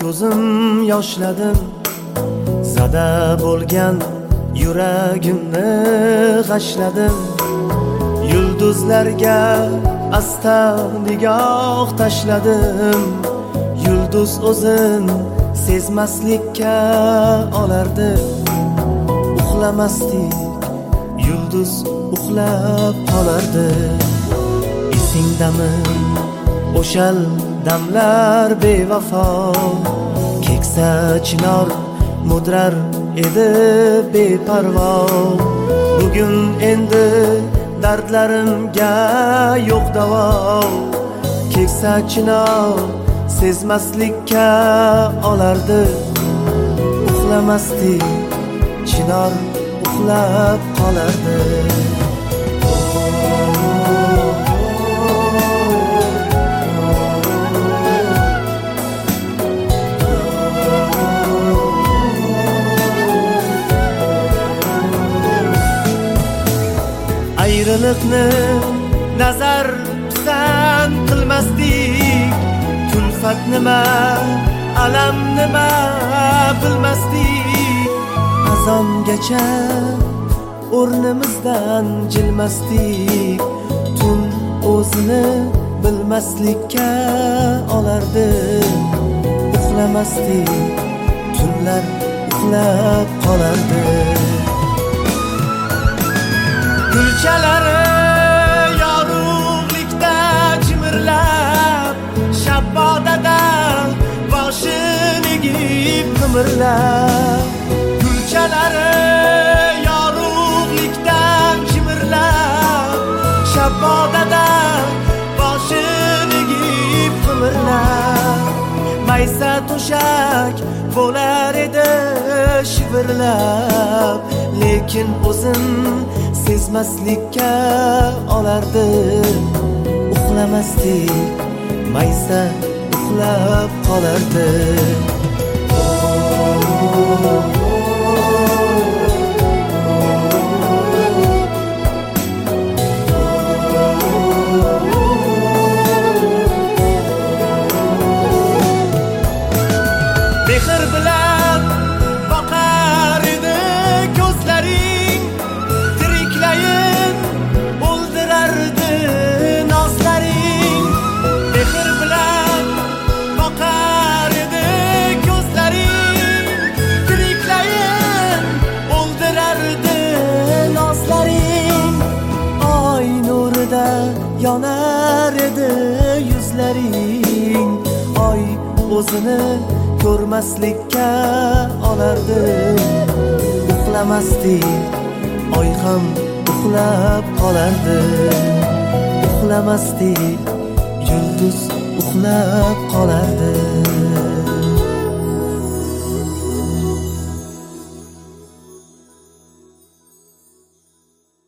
ko'zim yoshladim, zada bo'lgan yuragimni g'ashladim. Yulduzlarga asta nigoh tashladim. Yulduz o'zin sezmaslikka olardi. Uxlamasdik, yulduz uxlab qolardi. Esingdami o'shal damlar bevafo, keksa chinor mudrar edi beparvo. Bugun endi dardlarimga yo'q davo. Keksa chinor sezmaslikka olardi. Uxlamasdik, chinor uxlab qolardi. Ayriliqni nazar pisand qilmasdik, kulfat nima, alam nima bilmasdik. Azongacha o'rnimizdan jilmasdik, tun o'zini bilmaslikka olardi. Uxlamasdik, tunlar uxlab qolardi. Gulchalari yorug'likda jimirlab, shabbodada boshini egib qimirlab. Gulchalari yorug'likda jimirlab, shabbodada boshini egib qimirlab. Maysa to'shak bo'lar edi shivirlab, lekin o'zin sezmaslikka olardi. Uxlamasdik, maysa uxlab qolardi. Mehr bilan boqar edi ko'zlaring, tiriklayin o'ldirardi nozlaring. Mehr bilan boqar edi ko'zlaring, tiriklayin o'ldirardi nozlaring. Oy nurida yonar edi yuzlaring, oy o'zini ko'rmaslikka olardi. Uxlamasdik, oy ham uxlab qolardi. Uxlamasdik, yulduz uxlab qolardi.